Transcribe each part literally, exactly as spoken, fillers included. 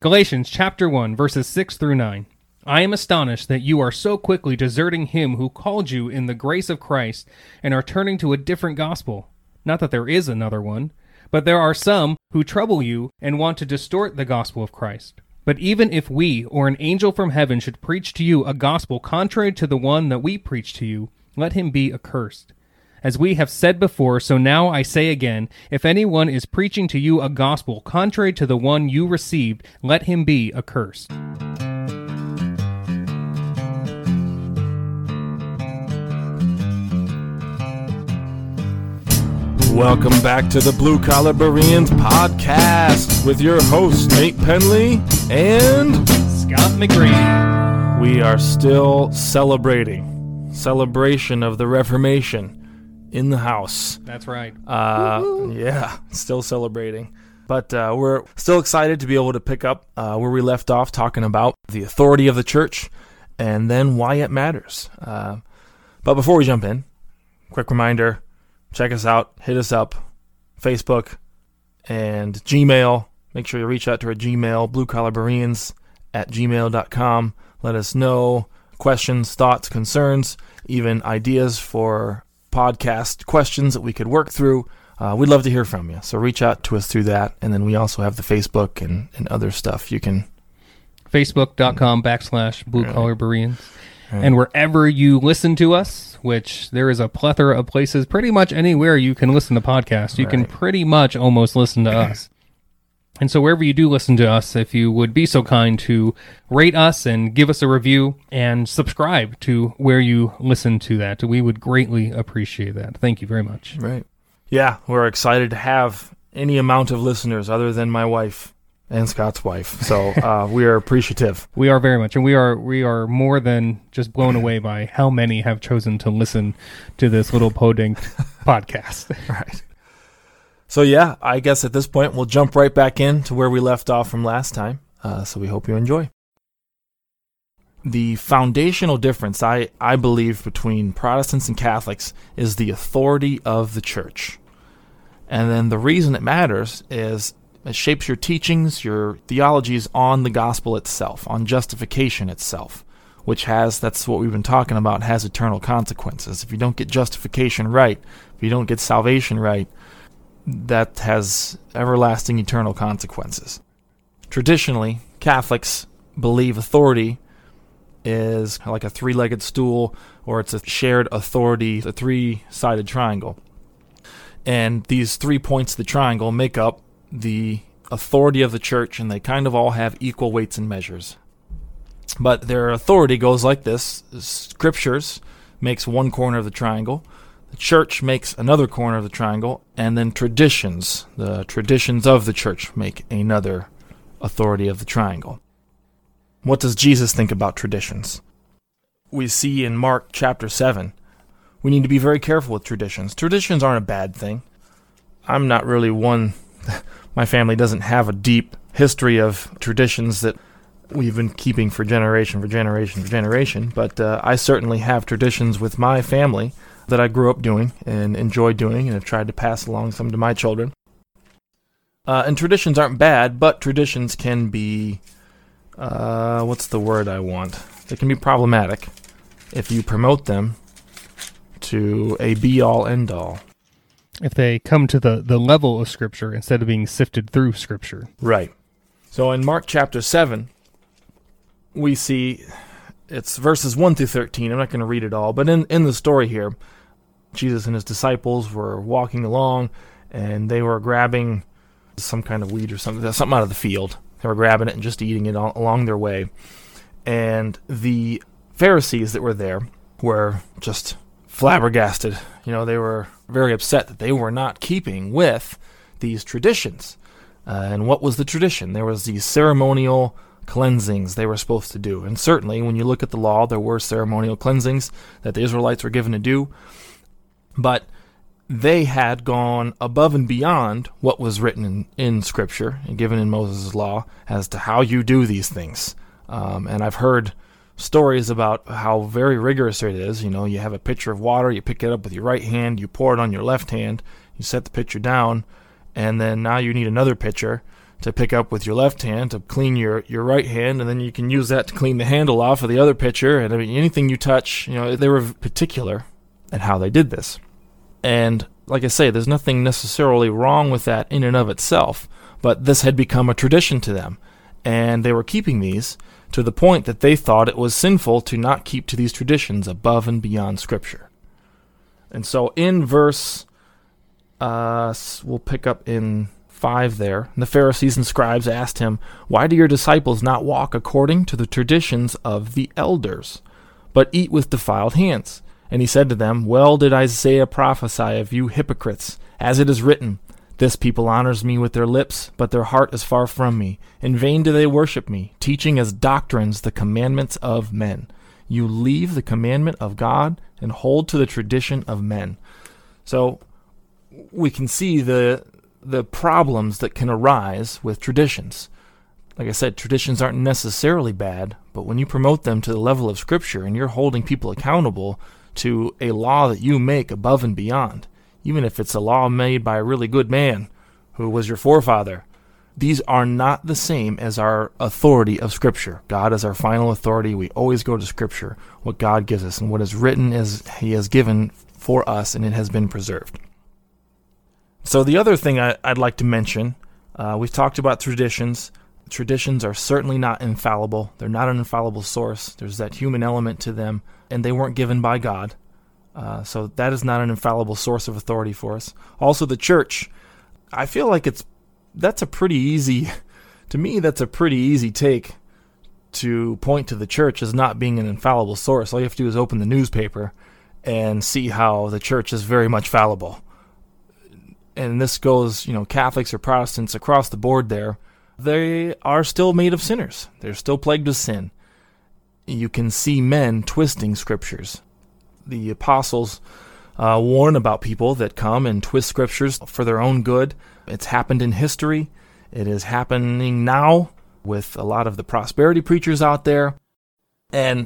Galatians chapter one, verses six through nine. I am astonished that you are so quickly deserting him who called you in the grace of Christ and are turning to a different gospel. Not that there is another one, but there are some who trouble you and want to distort the gospel of Christ. But even if we or an angel from heaven should preach to you a gospel contrary to the one that we preach to you, let him be accursed. As we have said before, so now I say again, if anyone is preaching to you a gospel contrary to the one you received, let him be accursed. Welcome back to the Blue Collar Bereans podcast with your hosts, Nate Penley and Scott McGrady. We are still celebrating. Celebration of the Reformation in the house. That's right. Uh, yeah, still celebrating. But uh, we're still excited to be able to pick up uh, where we left off, talking about the authority of the church and then why it matters. Uh, but before we jump in, quick reminder, check us out, hit us up, Facebook and Gmail. Make sure you reach out to our Gmail, bluecollarbereans at gmail dot com. Let us know questions, thoughts, concerns, even ideas for podcast questions that we could work through. Uh, we'd love to hear from you. So reach out to us through that. And then we also have the Facebook and, and other stuff. You can... Facebook.com backslash Blue Collar Bereans. Right. And wherever you listen to us, which there is a plethora of places, pretty much anywhere you can listen to podcasts, you right. can pretty much almost listen to us. And so wherever you do listen to us, if you would be so kind to rate us and give us a review and subscribe to where you listen to that, we would greatly appreciate that. Thank you very much. Right. Yeah, we're excited to have any amount of listeners other than my wife and Scott's wife. So uh, we are appreciative. We are very much, and we are we are more than just blown away by how many have chosen to listen to this little podink podcast. Right. So yeah, I guess at this point we'll jump right back in to where we left off from last time. Uh, so we hope you enjoy. The foundational difference, I, I believe, between Protestants and Catholics is the authority of the church. And then the reason it matters is it shapes your teachings, your theologies on the gospel itself, on justification itself, which has, that's what we've been talking about, has eternal consequences. If you don't get justification right, if you don't get salvation right, that has everlasting eternal consequences. Traditionally, Catholics believe authority is like a three-legged stool, or it's a shared authority, a three-sided triangle. And these three points of the triangle make up the authority of the church, and they kind of all have equal weights and measures. But their authority goes like this. Scriptures makes one corner of the triangle, the church makes another corner of the triangle, and then traditions, the traditions of the church, make another authority of the triangle. What does Jesus think about traditions? We see in Mark chapter seven, we need to be very careful with traditions. Traditions aren't a bad thing. I'm not really one, my family doesn't have a deep history of traditions that we've been keeping for generation, for generation, for generation, but uh, I certainly have traditions with my family that I grew up doing and enjoy doing and have tried to pass along some to my children. Uh, and traditions aren't bad, but traditions can be, uh, what's the word I want? They can be problematic if you promote them to a be-all, end-all. If they come to the, the level of Scripture instead of being sifted through Scripture. Right. So in Mark chapter seven, we see, it's verses one through thirteen. I'm not going to read it all, but in, in the story here, Jesus and his disciples were walking along, and they were grabbing some kind of weed or something, something out of the field. They were grabbing it and just eating it all, along their way. And the Pharisees that were there were just flabbergasted. You know, they were very upset that they were not keeping with these traditions. Uh, and what was the tradition? There was these ceremonial cleansings they were supposed to do. And certainly, when you look at the law, there were ceremonial cleansings that the Israelites were given to do. But they had gone above and beyond what was written in, in Scripture and given in Moses' law as to how you do these things. Um, and I've heard stories about how very rigorous it is. You know, you have a pitcher of water, you pick it up with your right hand, you pour it on your left hand, you set the pitcher down, and then now you need another pitcher to pick up with your left hand to clean your, your right hand, and then you can use that to clean the handle off of the other pitcher. And I mean, anything you touch, you know, they were particular at how they did this. And like I say, there's nothing necessarily wrong with that in and of itself, but this had become a tradition to them, and they were keeping these to the point that they thought it was sinful to not keep to these traditions above and beyond Scripture. And so in verse, uh, we'll pick up in five there, the Pharisees and scribes asked him, "Why do your disciples not walk according to the traditions of the elders, but eat with defiled hands?" And he said to them, "Well did Isaiah prophesy of you hypocrites, as it is written, 'This people honors me with their lips, but their heart is far from me. In vain do they worship me, teaching as doctrines the commandments of men.' You leave the commandment of God and hold to the tradition of men." So we can see the the problems that can arise with traditions. Like I said, traditions aren't necessarily bad, but when you promote them to the level of Scripture and you're holding people accountable to a law that you make above and beyond, even if it's a law made by a really good man who was your forefather, these are not the same as our authority of Scripture. God is our final authority. We always go to Scripture, what God gives us, and what is written is He has given for us, and it has been preserved. So the other thing I, I'd like to mention, uh, we've talked about traditions. Traditions are certainly not infallible. They're not an infallible source. There's that human element to them, and they weren't given by God. Uh, so that is not an infallible source of authority for us. Also, the church, I feel like it's that's a pretty easy, to me, that's a pretty easy take to point to the church as not being an infallible source. All you have to do is open the newspaper and see how the church is very much fallible. And this goes, you know, Catholics or Protestants across the board there, they are still made of sinners. They're still plagued with sin. You can see men twisting Scriptures. The apostles uh, warn about people that come and twist Scriptures for their own good. It's happened in history. It is happening now with a lot of the prosperity preachers out there. And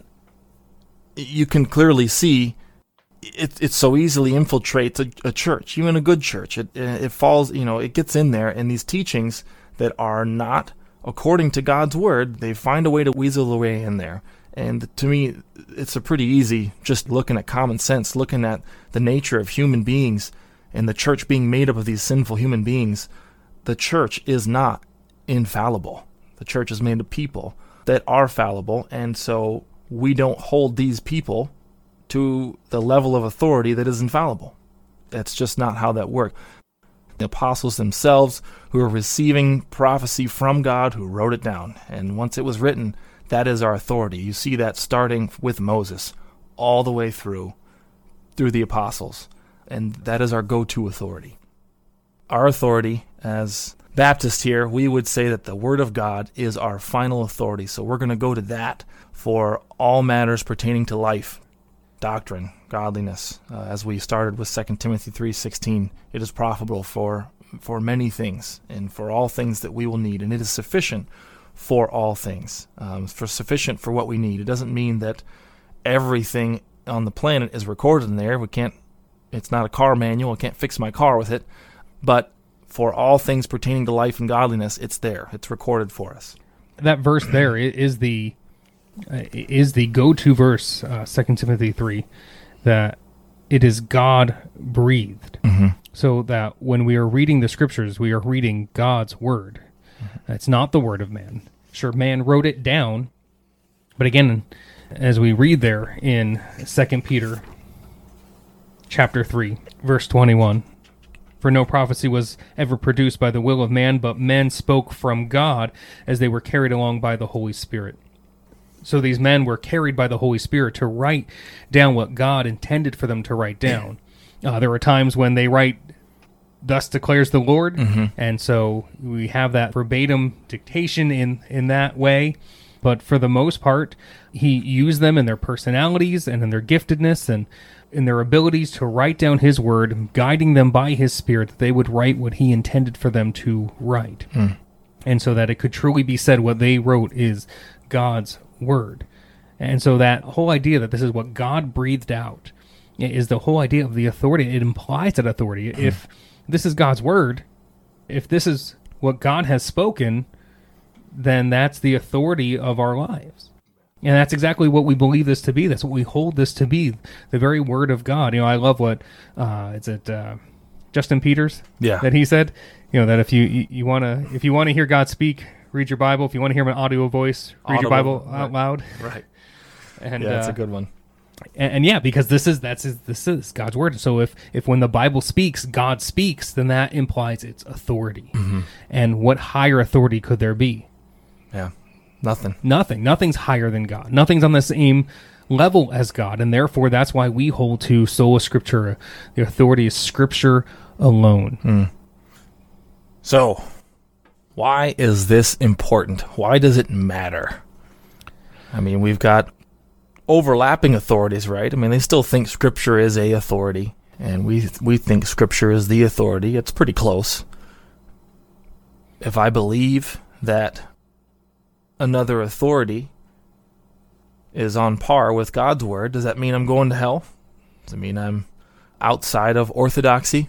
you can clearly see it, it so easily infiltrates a, a church, even a good church. It, it falls, you know, it gets in there, and these teachings that are not according to God's Word, they find a way to weasel their way in there. And to me, it's a pretty easy, just looking at common sense, looking at the nature of human beings and the church being made up of these sinful human beings. The church is not infallible. The church is made of people that are fallible, and so we don't hold these people to the level of authority that is infallible. That's just not how that works. The apostles themselves, who are receiving prophecy from God, who wrote it down, and once it was written, that is our authority. You see that starting with Moses all the way through, through the apostles, and that is our go-to authority. Our authority as Baptists here, we would say that the Word of God is our final authority, so we're going to go to that for all matters pertaining to life, doctrine, godliness. Uh, as we started with Second Timothy three sixteen, it is profitable for for many things and for all things that we will need, and it is sufficient for all things, um, for sufficient for what we need. It doesn't mean that everything on the planet is recorded in there. We can't. It's not a car manual. I can't fix my car with it, but for all things pertaining to life and godliness, it's there. It's recorded for us. That verse there is the uh, is the go-to verse, uh, Second Timothy three, that it is God-breathed. Mm-hmm. So that when we are reading the Scriptures, we are reading God's Word. Mm-hmm. It's not the Word of man. Sure, man wrote it down, but again, as we read there in Second Peter chapter three, verse twenty-one, "For no prophecy was ever produced by the will of man, but men spoke from God as they were carried along by the Holy Spirit." So these men were carried by the Holy Spirit to write down what God intended for them to write down. Uh, there are times when they write, "Thus declares the Lord," mm-hmm. and so we have that verbatim dictation in, in that way. But for the most part, he used them in their personalities and in their giftedness and in their abilities to write down his word, guiding them by his Spirit that they would write what he intended for them to write. Mm. And so that it could truly be said what they wrote is God's word. And so that whole idea that this is what God breathed out is the whole idea of the authority. It implies that authority. Mm. If this is God's word, if this is what God has spoken, then that's the authority of our lives. And that's exactly what we believe this to be. That's what we hold this to be, the very word of God. You know, I love what, uh, is it uh, Justin Peters? Yeah. That he said, you know, that if you, you, you want to if you want to hear God speak, read your Bible. If you want to hear an audio voice, read Audible, your Bible out right. loud. Right. And, Yeah, that's uh, a good one. And, and yeah, because this is that's his, this is God's word. So if if when the Bible speaks, God speaks, then that implies its authority. Mm-hmm. And what higher authority could there be? Yeah. Nothing. Nothing. Nothing's higher than God. Nothing's on the same level as God, and therefore that's why we hold to sola scriptura. The authority is Scripture alone. Mm. So, why is this important? Why does it matter? I mean, we've got overlapping authorities, right? I mean, they still think Scripture is a authority, and we we think Scripture is the authority. It's pretty close. If I believe that another authority is on par with God's word, does that mean I'm going to hell? Does it mean I'm outside of orthodoxy?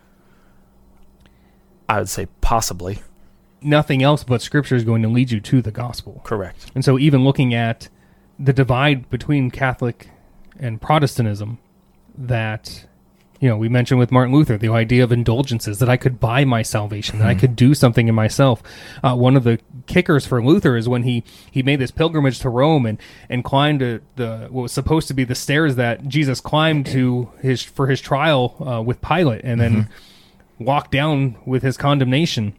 I would say possibly. Nothing else but Scripture is going to lead you to the gospel. Correct. And so even looking at the divide between Catholic and Protestantism that, you know, we mentioned with Martin Luther, the idea of indulgences, that I could buy my salvation, that I could do something in myself. Uh, one of the kickers for Luther is when he, he made this pilgrimage to Rome and, and climbed a, the what was supposed to be the stairs that Jesus climbed to his for his trial uh, with Pilate, and then mm-hmm. walked down with his condemnation.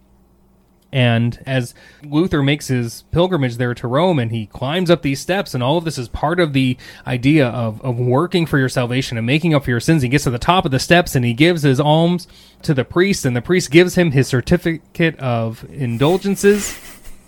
And as Luther makes his pilgrimage there to Rome and he climbs up these steps, and all of this is part of the idea of, of working for your salvation and making up for your sins, he gets to the top of the steps and he gives his alms to the priest, and the priest gives him his certificate of indulgences,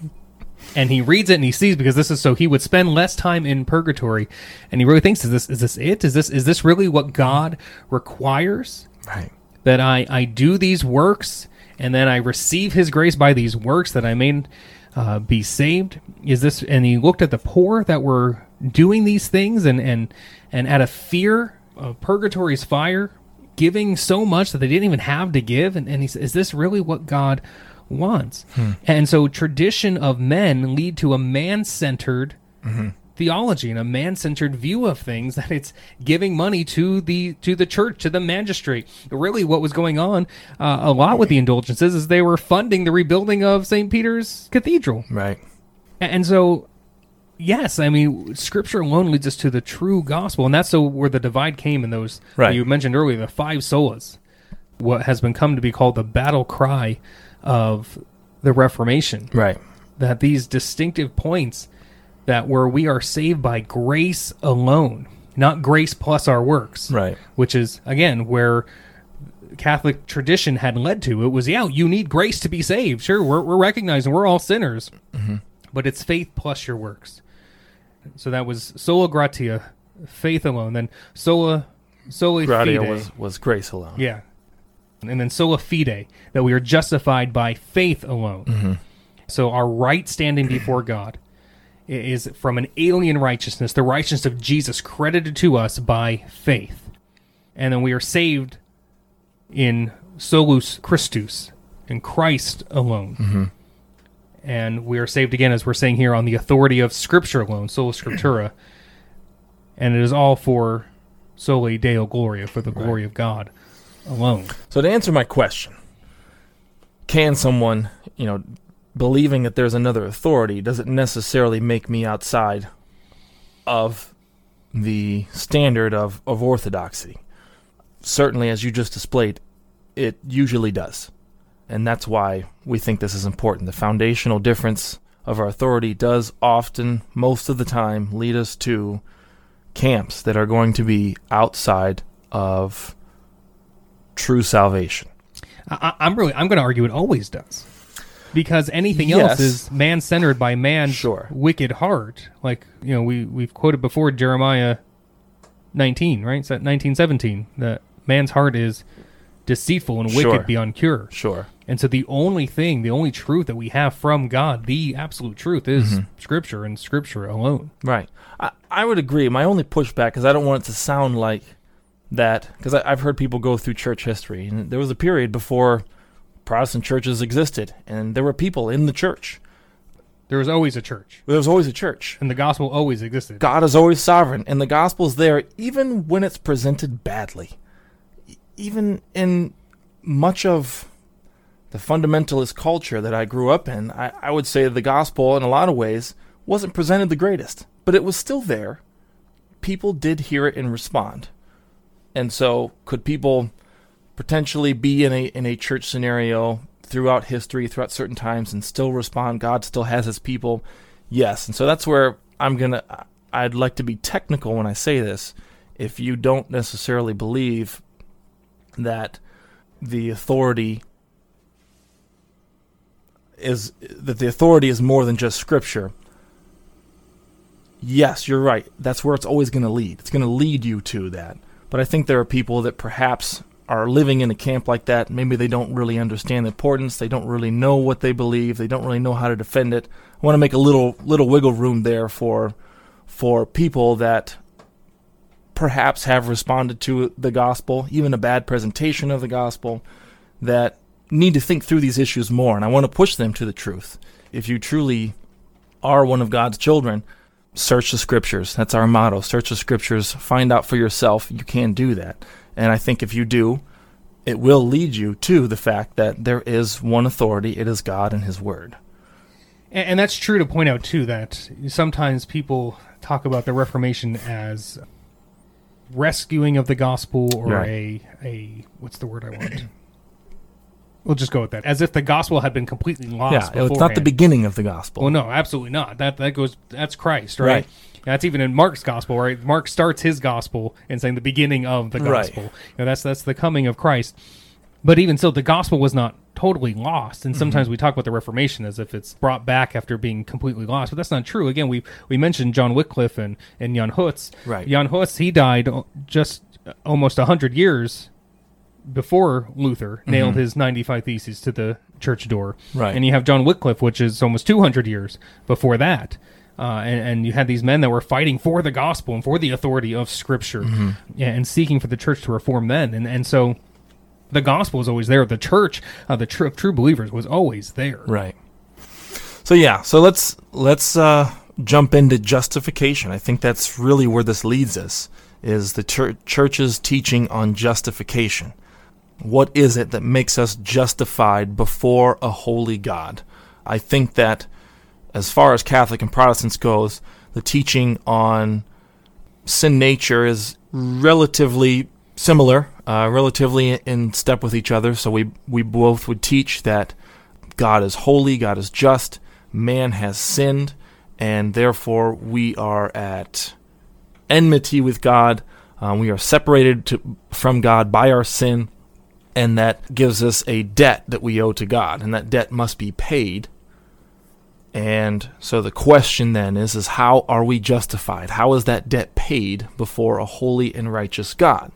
and he reads it and he sees, because this is so he would spend less time in purgatory, and he really thinks, is this is this it? Is this is this really what God requires? Right. That I, I do these works, and then I receive his grace by these works that I may uh, be saved? Is this? And he looked at the poor that were doing these things, and and and out of fear of purgatory's fire, giving so much that they didn't even have to give. And, and he said, is this really what God wants? Hmm. And so tradition of men lead to a man-centered mm-hmm. theology and a man-centered view of things, that it's giving money to the to the church, to the magistrate. Really what was going on uh, a lot with the indulgences is they were funding the rebuilding of Saint Peter's Cathedral. Right. And so, yes, I mean, Scripture alone leads us to the true gospel, and that's so where the divide came in those, right. you mentioned earlier, the five solas, what has been come to be called the battle cry of the Reformation. Right. That these distinctive points that where we are saved by grace alone, not grace plus our works. Right. Which is, again, where Catholic tradition had led to. It was, yeah, you need grace to be saved. Sure, we're, we're recognizing we're all sinners. Mm-hmm. But it's faith plus your works. So that was sola gratia, faith alone. Then sola, sola gratia fide. was, was grace alone. Yeah. And then sola fide, that we are justified by faith alone. Mm-hmm. So our right standing before God is from an alien righteousness, the righteousness of Jesus credited to us by faith. And then we are saved in solus Christus, in Christ alone. Mm-hmm. And we are saved again, as we're saying here, on the authority of Scripture alone, sola scriptura. And it is all for soli Deo Gloria, for the glory right. of God alone. So to answer my question, can someone, you know, believing that there's another authority, does it necessarily make me outside of the standard of, of orthodoxy? Certainly, as you just displayed, it usually does. And that's why we think this is important. The foundational difference of our authority does often, most of the time, lead us to camps that are going to be outside of true salvation. I, I'm really, I'm going to argue it always does. Because anything yes. else is man-centered by man's sure. wicked heart. Like, you know, we, we've quoted before Jeremiah nineteen, right? So nineteen seventeen, that man's heart is deceitful and wicked sure. beyond cure. Sure. And so the only thing, the only truth that we have from God, the absolute truth, is mm-hmm. Scripture and Scripture alone. Right. I, I would agree. My only pushback is I don't want it to sound like that, because I've heard people go through church history, and there was a period before Protestant churches existed, and there were people in the church. There was always a church. There was always a church. And the gospel always existed. God is always sovereign, and the gospel is there even when it's presented badly. E- even in much of the fundamentalist culture that I grew up in, I, I would say the gospel, in a lot of ways, wasn't presented the greatest. But it was still there. People did hear it and respond. And so, could people potentially be in a in a church scenario throughout history, throughout certain times, and still respond? God still has his people. Yes. And so that's where I'm going to, I'd like to be technical when I say this. If you don't necessarily believe that the authority is, that the authority is more than just Scripture, yes, you're right. That's where it's always going to lead. It's going to lead you to that. But I think there are people that perhaps are living in a camp like that. Maybe they don't really understand the importance. They don't really know what they believe. They don't really know how to defend it. I want to make a little little wiggle room there for for people that perhaps have responded to the gospel, even a bad presentation of the gospel, that need to think through these issues more. And I want to push them to the truth. If you truly are one of God's children, search the Scriptures. That's our motto. Search the Scriptures. Find out for yourself. You can do that. And I think if you do, it will lead you to the fact that there is one authority. It is God and his word. And, and that's true to point out, too, that sometimes people talk about the Reformation as rescuing of the gospel or right. a, a, what's the word I want? We'll just go with that. As if the gospel had been completely lost Yeah, beforehand. it's not the beginning of the gospel. Well, no, absolutely not. That that goes. That's Christ, right? Right. That's even in Mark's gospel, right? Mark starts his gospel in saying the beginning of the gospel. Right. You know, that's that's the coming of Christ. But even so, the gospel was not totally lost. And sometimes mm-hmm. we talk about the Reformation as if it's brought back after being completely lost. But that's not true. Again, we we mentioned John Wycliffe and, and Jan Hus. Right. Jan Hus, he died just almost one hundred years before Luther mm-hmm. nailed his ninety-five Theses to the church door. Right. And you have John Wycliffe, which is almost two hundred years before that. Uh, and, and you had these men that were fighting for the gospel and for the authority of Scripture mm-hmm. yeah, and seeking for the church to reform then. And and so the gospel was always there. The church, uh, the tr- true believers, was always there. Right. So yeah, so let's let's uh, jump into justification. I think that's really where this leads us, is the chur- church's teaching on justification. What is it that makes us justified before a holy God? I think that as far as Catholic and Protestants goes, the teaching on sin nature is relatively similar, uh, relatively in step with each other. So we we both would teach that God is holy, God is just, man has sinned, and therefore we are at enmity with God. Um, we are separated to, from God by our sin, and that gives us a debt that we owe to God, and that debt must be paid. And so the question then is, is how are we justified? How is that debt paid before a holy and righteous God?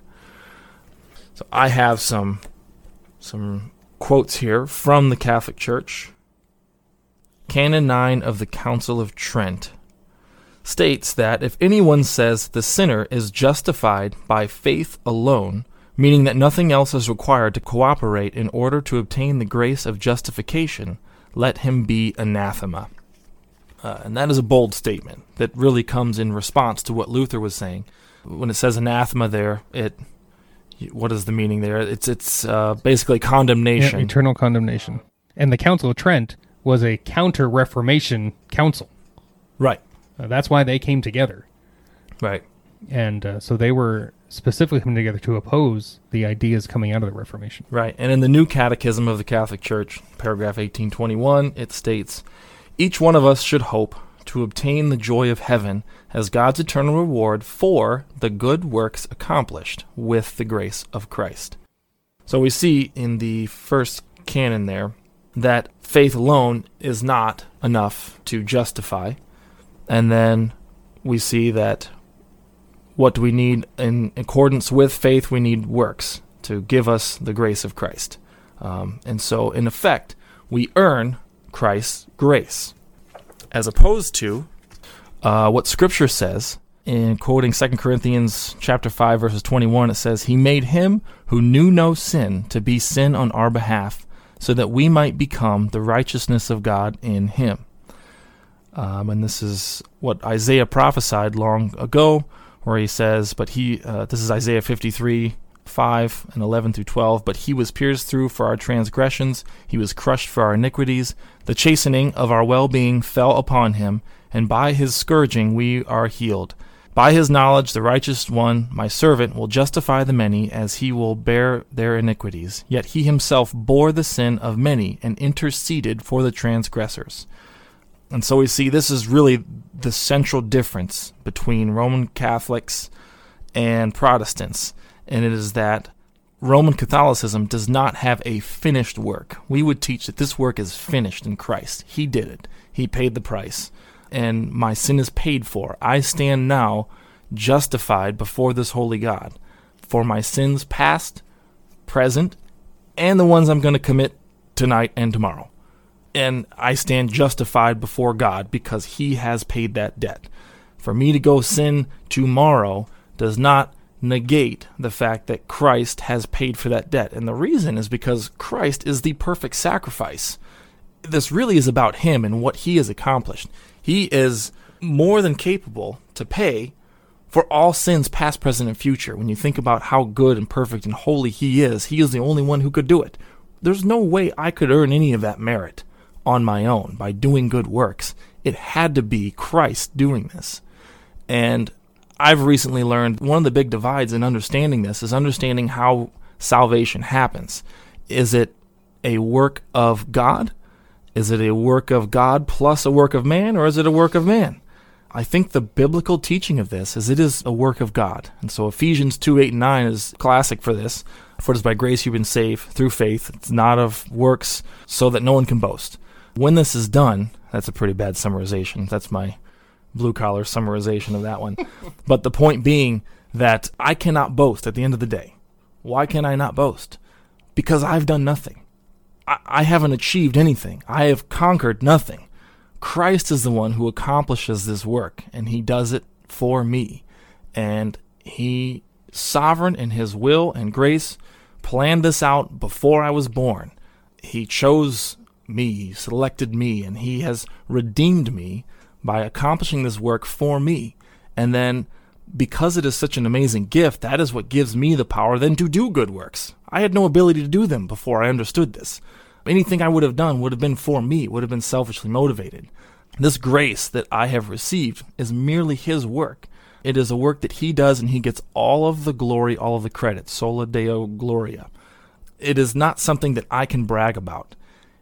So I have some some quotes here from the Catholic Church. Canon nine of the Council of Trent states that if anyone says the sinner is justified by faith alone, meaning that nothing else is required to cooperate in order to obtain the grace of justification, let him be anathema. Uh, and that is a bold statement that really comes in response to what Luther was saying. When it says anathema there, it what is the meaning there? It's it's uh, basically condemnation. Yeah, eternal condemnation. And the Council of Trent was a counter-Reformation council. Right. Uh, that's why they came together. Right. And uh, so they were specifically coming together to oppose the ideas coming out of the Reformation. Right. And in the New Catechism of the Catholic Church, paragraph eighteen twenty-one, it states, each one of us should hope to obtain the joy of heaven as God's eternal reward for the good works accomplished with the grace of Christ. So we see in the first canon there that faith alone is not enough to justify. And then we see that what do we need in accordance with faith? We need works to give us the grace of Christ. Um, and so, in effect, we earn Christ's grace, as opposed to uh, what Scripture says. In quoting Second Corinthians chapter five, verses twenty-one, it says, he made him who knew no sin to be sin on our behalf, so that we might become the righteousness of God in him. Um, and this is what Isaiah prophesied long ago, where he says, but he, uh, this is Isaiah fifty-three, five and eleven through twelve, but he was pierced through for our transgressions, he was crushed for our iniquities, the chastening of our well-being fell upon him, and by his scourging we are healed. By his knowledge the righteous one, my servant, will justify the many, as he will bear their iniquities. Yet he himself bore the sin of many, and interceded for the transgressors. And so we see this is really the central difference between Roman Catholics and Protestants, and it is that Roman Catholicism does not have a finished work. We would teach that this work is finished in Christ. He did it. He paid the price. And my sin is paid for. I stand now justified before this holy God for my sins past, present, and the ones I'm going to commit tonight and tomorrow. And I stand justified before God because he has paid that debt. For me to go sin tomorrow does not negate the fact that Christ has paid for that debt. And the reason is because Christ is the perfect sacrifice. This really is about him and what he has accomplished. He is more than capable to pay for all sins past, present, and future. When you think about how good and perfect and holy he is, he is the only one who could do it. There's no way I could earn any of that merit on my own by doing good works. It had to be Christ doing this. And I've recently learned one of the big divides in understanding this is understanding how salvation happens. Is it a work of God? Is it a work of God plus a work of man, or is it a work of man? I think the biblical teaching of this is it is a work of God. And so Ephesians two, eight, and nine is classic for this. For it is by grace you've been saved through faith. It's not of works, so that no one can boast. When this is done, that's a pretty bad summarization. That's my blue-collar summarization of that one. But the point being that I cannot boast at the end of the day. Why can I not boast? Because I've done nothing. I, I haven't achieved anything. I have conquered nothing. Christ is the one who accomplishes this work, and he does it for me. And he, sovereign in his will and grace, planned this out before I was born. He chose me, he selected me, and he has redeemed me by accomplishing this work for me. And then, because it is such an amazing gift, that is what gives me the power then to do good works. I had no ability to do them before I understood this. Anything I would have done would have been for me, would have been selfishly motivated. This grace that I have received is merely his work. It is a work that he does, and he gets all of the glory, all of the credit. Sola Deo Gloria. It is not something that I can brag about.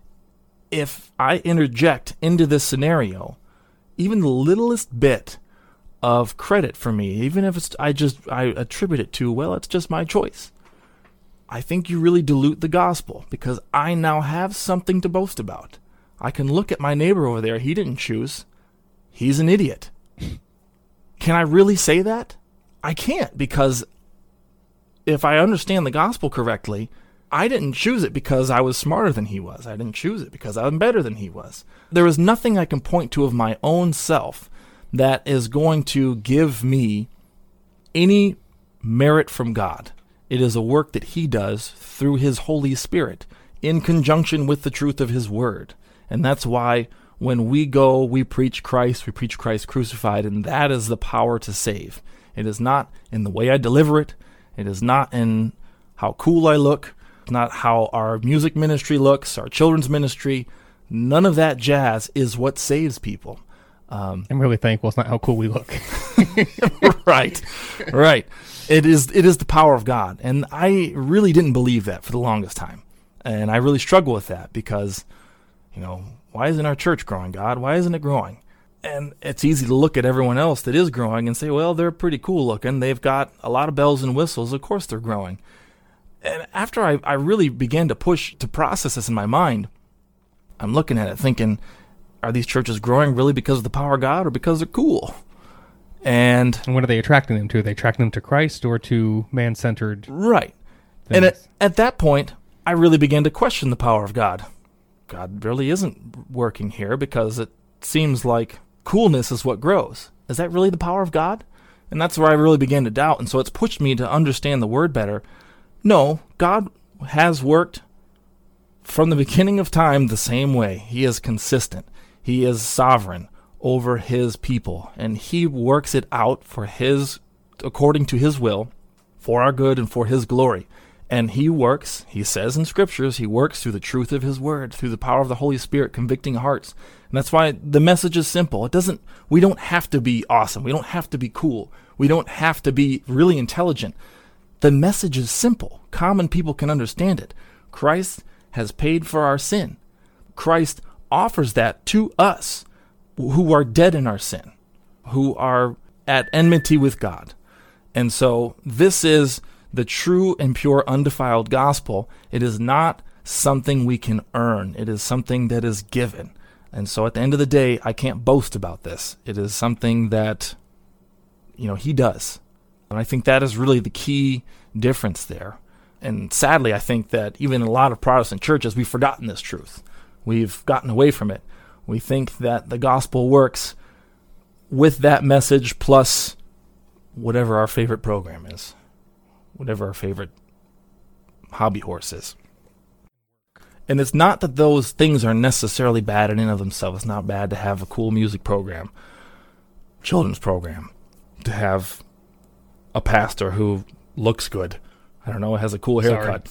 If I interject into this scenario even the littlest bit of credit for me, even if it's I just I attribute it to, well, it's just my choice, I think you really dilute the gospel, because I now have something to boast about. I can look at my neighbor over there. He didn't choose. He's an idiot. Can I really say that? I can't, because if I understand the gospel correctly, I didn't choose it because I was smarter than he was. I didn't choose it because I'm better than he was. There is nothing I can point to of my own self that is going to give me any merit from God. It is a work that he does through his Holy Spirit in conjunction with the truth of his word. And that's why when we go, we preach Christ, we preach Christ crucified, and that is the power to save. It is not in the way I deliver it. It is not in how cool I look. It's not how our music ministry looks, our children's ministry. None of that jazz is what saves people. Um, I'm really thankful it's not how cool we look. right, right. It is it is the power of God. And I really didn't believe that for the longest time. And I really struggle with that because, you know, why isn't our church growing, God? Why isn't it growing? And it's easy to look at everyone else that is growing and say, well, they're pretty cool looking. They've got a lot of bells and whistles. Of course they're growing. And after I, I really began to push to process this in my mind, I'm looking at it thinking, are these churches growing really because of the power of God or because they're cool? And, and what are they attracting them to? Are they attracting them to Christ or to man-centered right. Things? And at, at that point, I really began to question the power of God. God really isn't working here because it seems like coolness is what grows. Is that really the power of God? And that's where I really began to doubt. And so it's pushed me to understand the word better. No, God has worked from the beginning of time the same way. He is consistent. He is sovereign over his people, and he works it out for his, according to his will, for our good and for his glory. And he works, he says in scriptures, he works through the truth of his word, through the power of the Holy Spirit convicting hearts. And that's why the message is simple. It doesn't, we don't have to be awesome. We don't have to be cool. We don't have to be really intelligent. The message is simple. Common people can understand it. Christ has paid for our sin. Christ offers that to us who are dead in our sin, who are at enmity with God. And so this is the true and pure undefiled gospel. It is not something we can earn. It is something that is given. And so at the end of the day, I can't boast about this. It is something that, you know, he does. And I think that is really the key difference there. And sadly, I think that even in a lot of Protestant churches, we've forgotten this truth. We've gotten away from it. We think that the gospel works with that message plus whatever our favorite program is, whatever our favorite hobby horse is. And it's not that those things are necessarily bad in and of themselves. It's not bad to have a cool music program, children's program, to have a pastor who looks good. I don't know, has a cool haircut.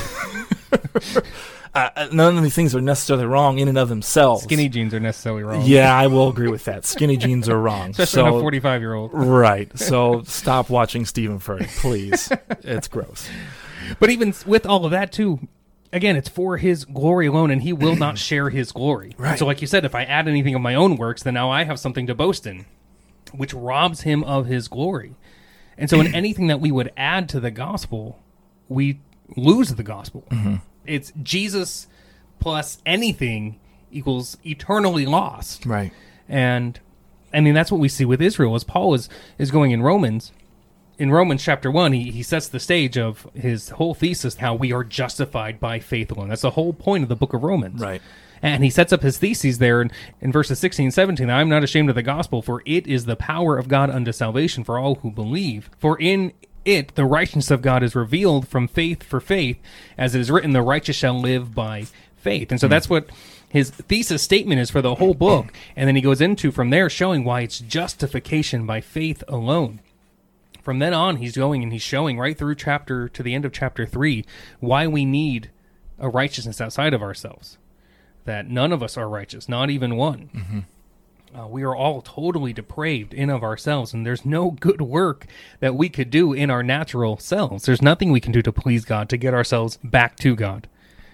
uh, none of these things are necessarily wrong in and of themselves. Skinny jeans are necessarily wrong. Yeah, I will agree with that. Skinny jeans are wrong. Especially so, on a forty-five-year-old. Right. So stop watching Stephen Furtick, please. It's gross. But even with all of that, too, again, it's for his glory alone, and he will not share his glory. Right. So like you said, if I add anything of my own works, then now I have something to boast in, which robs him of his glory. And so in anything that we would add to the gospel, we lose the gospel. Mm-hmm. It's Jesus plus anything equals eternally lost. Right. And I mean, that's what we see with Israel as Paul is, is going in Romans. In Romans chapter one, he, he sets the stage of his whole thesis, how we are justified by faith alone. That's the whole point of the book of Romans. Right. And he sets up his theses there in, in verses sixteen and seventeen. I'm not ashamed of the gospel, for it is the power of God unto salvation for all who believe. For in it the righteousness of God is revealed from faith for faith, as it is written, the righteous shall live by faith. And so mm. that's what his thesis statement is for the whole book. And then he goes into from there showing why it's justification by faith alone. From then on, he's going and he's showing right through chapter to the end of chapter three why we need a righteousness outside of ourselves. That none of us are righteous, not even one. Mm-hmm. Uh, we are all totally depraved in of ourselves, and there's no good work that we could do in our natural selves. There's nothing we can do to please God, to get ourselves back to God.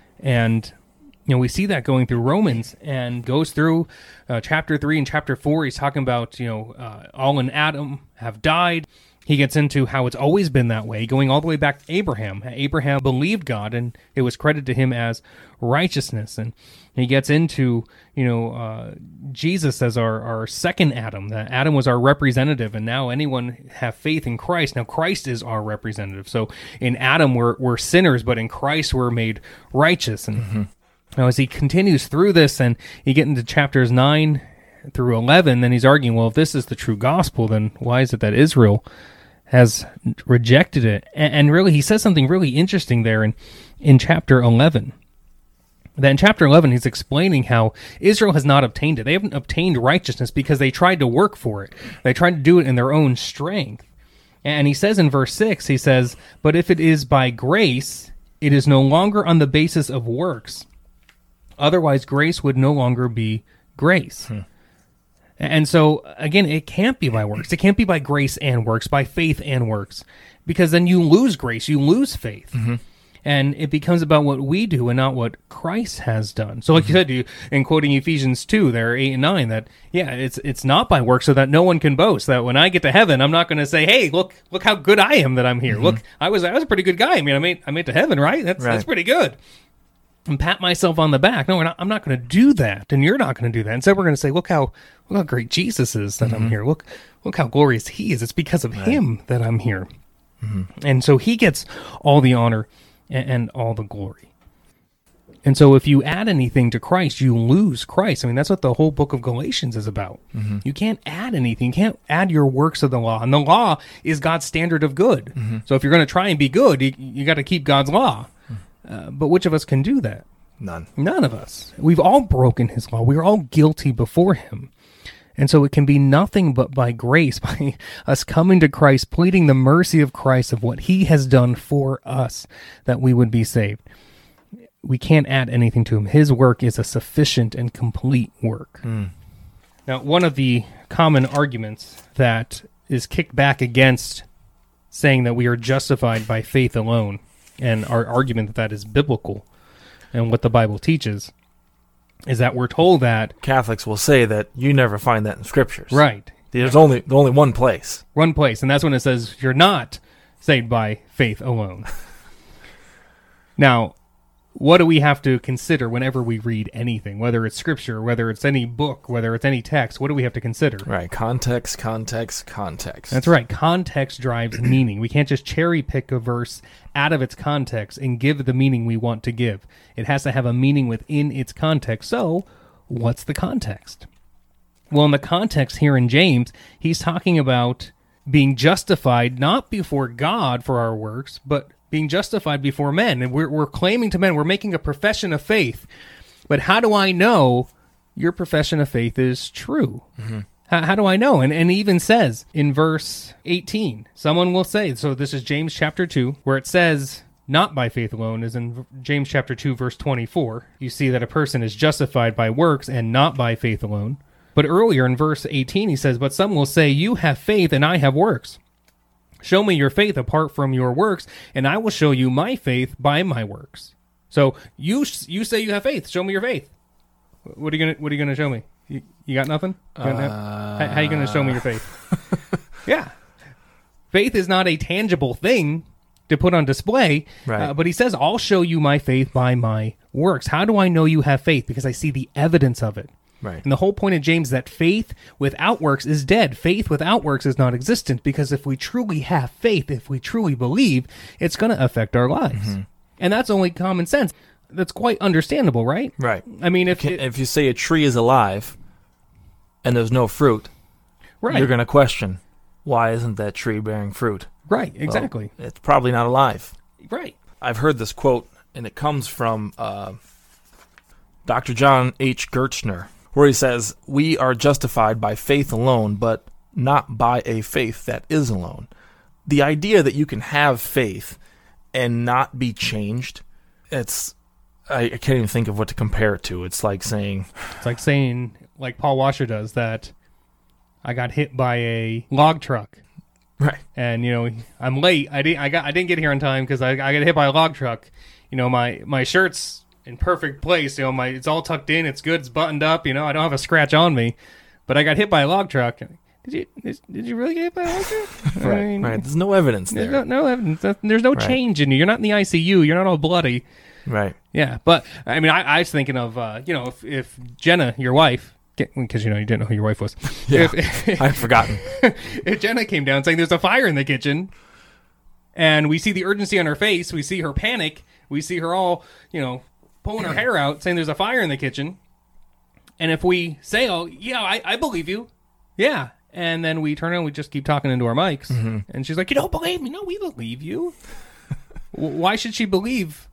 And you know, we see that going through Romans, and goes through uh, chapter three and chapter four. He's talking about, you know, uh, all in Adam have died. He gets into how it's always been that way, going all the way back to Abraham. Abraham believed God, and it was credited to him as righteousness. And he gets into, you know, uh, Jesus as our, our second Adam. That Adam was our representative, and now anyone have faith in Christ. Now Christ is our representative. So in Adam we're, we're sinners, but in Christ we're made righteous. And mm-hmm. now as he continues through this, and you get into chapters nine through eleven, then he's arguing, well, if this is the true gospel, then why is it that Israel has rejected it? And really, he says something really interesting there in, in chapter eleven. That in chapter eleven, he's explaining how Israel has not obtained it. They haven't obtained righteousness because they tried to work for it. They tried to do it in their own strength. And he says in verse six, he says, but if it is by grace, it is no longer on the basis of works. Otherwise, grace would no longer be grace. Hmm. And so, again, it can't be by works. It can't be by grace and works, by faith and works, because then you lose grace, you lose faith. Mm-hmm. And it becomes about what we do and not what Christ has done. So like mm-hmm. you said, you, in quoting Ephesians two, there, eight and nine, that, yeah, it's it's not by works so that no one can boast. That when I get to heaven, I'm not going to say, hey, look look how good I am that I'm here. Mm-hmm. Look, I was I was a pretty good guy. I mean, I made, I made it to heaven, right? That's, right. that's pretty good. And pat myself on the back. No, we're not, I'm not going to do that, and you're not going to do that. Instead, we're going to say, look how look how great Jesus is that mm-hmm. I'm here. Look look how glorious he is. It's because of right. him that I'm here. Mm-hmm. And so he gets all the honor and, and all the glory. And so if you add anything to Christ, you lose Christ. I mean, that's what the whole book of Galatians is about. Mm-hmm. You can't add anything. You can't add your works of the law. And the law is God's standard of good. Mm-hmm. So if you're going to try and be good, you, you got to keep God's law. Uh, but which of us can do that? None. None of us. We've all broken his law. We're all guilty before him. And so it can be nothing but by grace, by us coming to Christ, pleading the mercy of Christ of what he has done for us, that we would be saved. We can't add anything to him. His work is a sufficient and complete work. Mm. Now, one of the common arguments that is kicked back against saying that we are justified by faith alone, and our argument that that is biblical and what the Bible teaches, is that we're told that Catholics will say that you never find that in scriptures. right, There's only there's only one place. one place, and that's when it says you're not saved by faith alone. Now, what do we have to consider whenever we read anything, whether it's scripture, whether it's any book, whether it's any text? What do we have to consider? Right. Context, context, context. That's right. Context drives meaning. We can't just cherry pick a verse out of its context and give the meaning we want to give. It has to have a meaning within its context. So, what's the context? Well, in the context here in James, he's talking about being justified not before God for our works, but being justified before men. And we're, we're claiming to men, we're making a profession of faith. But how do I know your profession of faith is true? Mm-hmm. How, how do I know? And, and he even says in verse eighteen, someone will say, so this is James chapter two, where it says, not by faith alone, is in James chapter two, verse twenty-four. You see that a person is justified by works and not by faith alone. But earlier in verse eighteen, he says, but some will say, you have faith and I have works. Show me your faith apart from your works, and I will show you my faith by my works. So you you say you have faith. Show me your faith. What are you gonna What are you gonna show me? You, you got nothing? You got Uh, how, how are you gonna show me your faith? Yeah, faith is not a tangible thing to put on display. Right. Uh, but he says, "I'll show you my faith by my works." How do I know you have faith? Because I see the evidence of it. Right. And the whole point of James is that faith without works is dead. Faith without works is not existent, because if we truly have faith, if we truly believe, it's going to affect our lives. Mm-hmm. And that's only common sense. That's quite understandable, right? Right. I mean, if Can, it, if you say a tree is alive and there's no fruit, right, you're going to question, why isn't that tree bearing fruit? Right, exactly. Well, it's probably not alive. Right. I've heard this quote, and it comes from uh, Doctor John H. Gertner, where he says, we are justified by faith alone, but not by a faith that is alone. The idea that you can have faith and not be changed, it's, I, I can't even think of what to compare it to. It's like saying... It's like saying, like Paul Washer does, that I got hit by a log truck. Right. And, you know, I'm late. I didn't, I got, I didn't get here on time because I, I got hit by a log truck. You know, my, my shirt's in perfect place, you know, my it's all tucked in, it's good, it's buttoned up, you know, I don't have a scratch on me, but I got hit by a log truck. Did you did, did you really get hit by a log truck? right, I mean, right. There's no evidence there. There's no, no evidence. There's no right. change in you. You're not in the I C U. You're not all bloody. Right. Yeah, but I mean, I, I was thinking of, uh, you know, if, if Jenna, your wife, because you know you didn't know who your wife was. Yeah, if, I've forgotten. If Jenna came down saying there's a fire in the kitchen, and we see the urgency on her face, we see her panic, we see her all, you know, pulling her hair out, saying there's a fire in the kitchen. And if we say, oh, yeah, I, I believe you. Yeah. And then we turn around and we just keep talking into our mics. Mm-hmm. And she's like, you don't believe me? No, we believe you. Why should she believe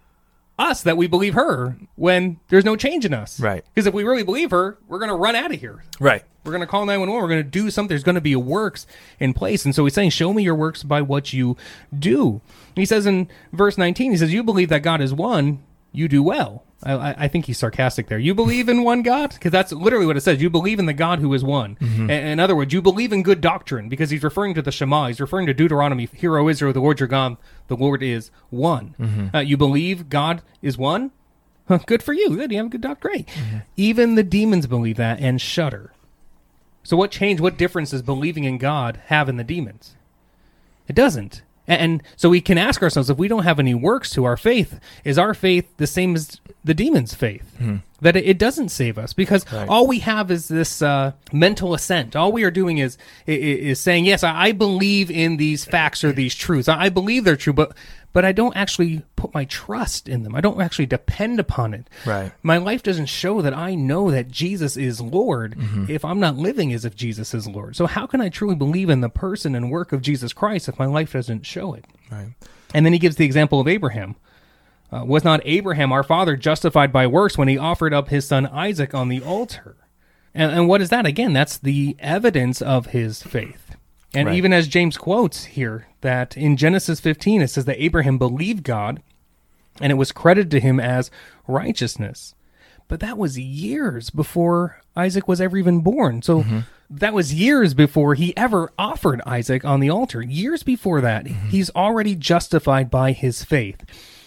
us that we believe her when there's no change in us? Right. Because if we really believe her, we're going to run out of here. Right. We're going to call nine one one. We're going to do something. There's going to be a works in place. And so he's saying, show me your works by what you do. He says in verse nineteen, he says, you believe that God is one, you do well. I, I think he's sarcastic there. You believe in one God? Because that's literally what it says. You believe in the God who is one. Mm-hmm. In, in other words, you believe in good doctrine, because he's referring to the Shema. He's referring to Deuteronomy. Hear, O Israel, the Lord your God, the Lord is one. Mm-hmm. Uh, you believe God is one? Huh, good for you. Good. You have a good doctrine. Great. Mm-hmm. Even the demons believe that and shudder. So what change, what difference does believing in God have in the demons? It doesn't. And so we can ask ourselves, if we don't have any works to our faith, is our faith the same as the demon's faith? Mm-hmm. That it doesn't save us, because right. all we have is this uh, mental assent. All we are doing is is saying, yes, I believe in these facts or these truths. I believe they're true, but but I don't actually put my trust in them. I don't actually depend upon it. Right. My life doesn't show that I know that Jesus is Lord mm-hmm. if I'm not living as if Jesus is Lord. So how can I truly believe in the person and work of Jesus Christ if my life doesn't show it? Right. And then he gives the example of Abraham. Uh, was not Abraham, our father, justified by works when he offered up his son Isaac on the altar? And, and what is that? Again, that's the evidence of his faith. And Right. even as James quotes here, that in Genesis fifteen, it says that Abraham believed God, and it was credited to him as righteousness. But that was years before Isaac was ever even born. So mm-hmm. that was years before he ever offered Isaac on the altar. Years before that, mm-hmm. he's already justified by his faith.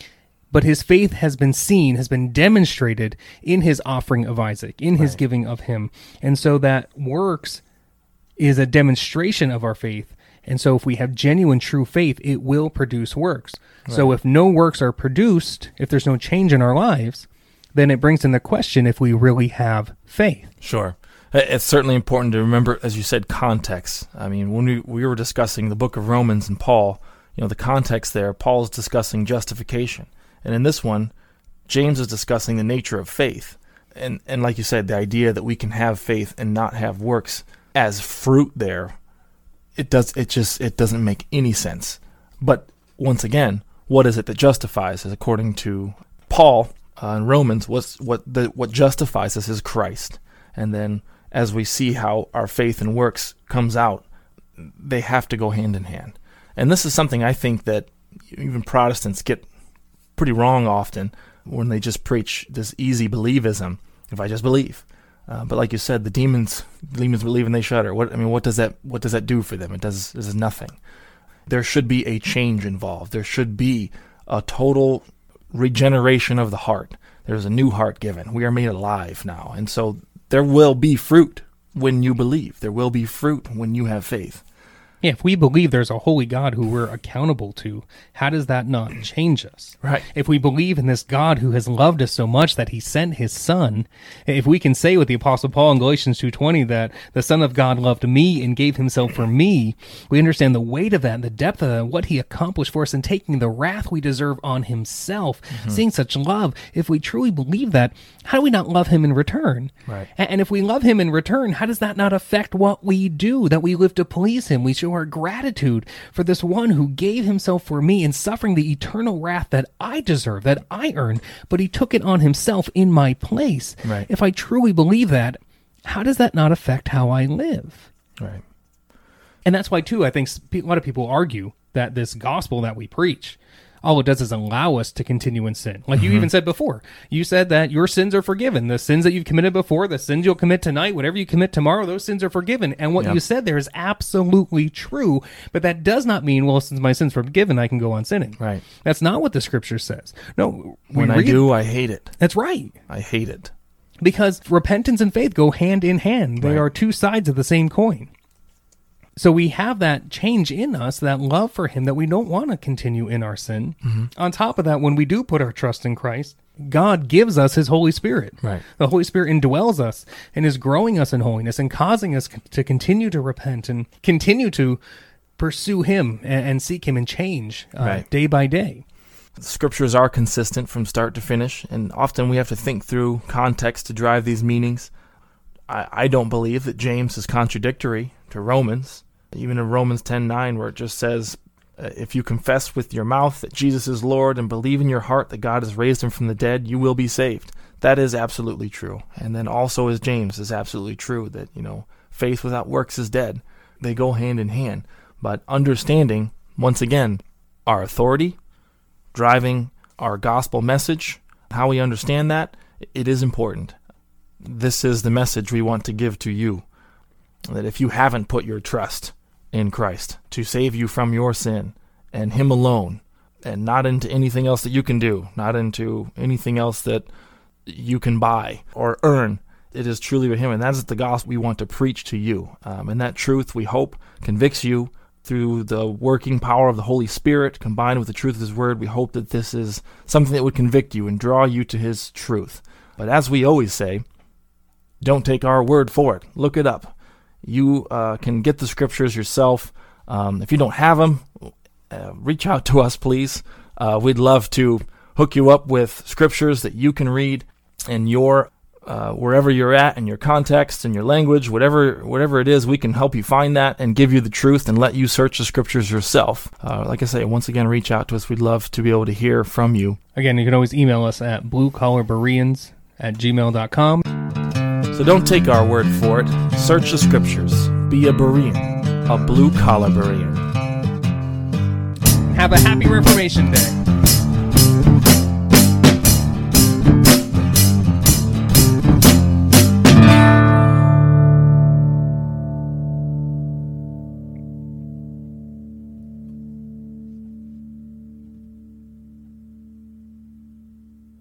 But his faith has been seen, has been demonstrated in his offering of Isaac, in his right. giving of him. And so that works is a demonstration of our faith. And so if we have genuine, true faith, it will produce works. Right. So if no works are produced, if there's no change in our lives, then it brings in the question if we really have faith. Sure. It's certainly important to remember, as you said, context. I mean, when we, we were discussing the book of Romans and Paul, you know, the context there, Paul is discussing justification. And in this one, James is discussing the nature of faith. And and like you said, the idea that we can have faith and not have works as fruit there, it does it just it doesn't make any sense. But once again, what is it that justifies us? According to Paul uh, in Romans, what's, what the what justifies us is Christ. And then as we see how our faith and works comes out, they have to go hand in hand. And this is something I think that even Protestants get pretty wrong often when they just preach this easy believism. If I just believe, uh, but like you said, the demons, demons believe and they shudder. What I mean, what does that what does that do for them? It does, it does nothing. There should be a change involved. There should be a total regeneration of the heart. There's a new heart given. We are made alive now, and so there will be fruit when you believe. There will be fruit when you have faith. Yeah, if we believe there's a holy God who we're accountable to, how does that not change us? Right. If we believe in this God who has loved us so much that he sent his son, if we can say with the Apostle Paul in Galatians two twenty that the Son of God loved me and gave himself for me, we understand the weight of that and the depth of that and what he accomplished for us in taking the wrath we deserve on himself, mm-hmm. seeing such love. If we truly believe that, how do we not love him in return? Right. And if we love him in return, how does that not affect what we do, that we live to please him? We show our gratitude for this one who gave himself for me in suffering the eternal wrath that I deserve, that I earn, but he took it on himself in my place. Right. If I truly believe that, how does that not affect how I live? Right. And that's why, too, I think a lot of people argue that this gospel that we preach, all it does is allow us to continue in sin. Like you mm-hmm. even said before, you said that your sins are forgiven. The sins that you've committed before, the sins you'll commit tonight, whatever you commit tomorrow, those sins are forgiven. And what yep. you said there is absolutely true, but that does not mean, well, since my sins are forgiven, I can go on sinning. Right. That's not what the scripture says. No. When I do, I hate it. That's right. I hate it. Because repentance and faith go hand in hand. They right. are two sides of the same coin. So we have that change in us, that love for him, that we don't want to continue in our sin. Mm-hmm. On top of that, when we do put our trust in Christ, God gives us his Holy Spirit. Right. The Holy Spirit indwells us and is growing us in holiness and causing us to continue to repent and continue to pursue him and, and seek him and change uh, right. day by day. The scriptures are consistent from start to finish, and often we have to think through context to drive these meanings. I, I don't believe that James is contradictory to Romans, even in Romans ten nine, where it just says, uh, if you confess with your mouth that Jesus is Lord and believe in your heart that God has raised him from the dead, you will be saved. That is absolutely true. And then also as James is absolutely true that, you know, faith without works is dead. They go hand in hand. But understanding, once again, our authority, driving our gospel message, how we understand that, it is important. This is the message we want to give to you. That if you haven't put your trust in Christ to save you from your sin and him alone, and not into anything else that you can do, not into anything else that you can buy or earn, it is truly with him. And that is the gospel we want to preach to you. Um, and that truth, we hope, convicts you through the working power of the Holy Spirit, combined with the truth of his word. We hope that this is something that would convict you and draw you to his truth. But as we always say, don't take our word for it. Look it up. You uh, can get the scriptures yourself. Um, if you don't have them, uh, reach out to us, please. Uh, we'd love to hook you up with scriptures that you can read in your uh, wherever you're at in your context and your language, whatever whatever it is, we can help you find that and give you the truth and let you search the scriptures yourself. Uh, like I say, once again, reach out to us. We'd love to be able to hear from you. Again, you can always email us at bluecollarbereans at gmail dot com. So don't take our word for it. Search the scriptures. Be a Berean, a blue-collar Berean. Have a happy Reformation Day.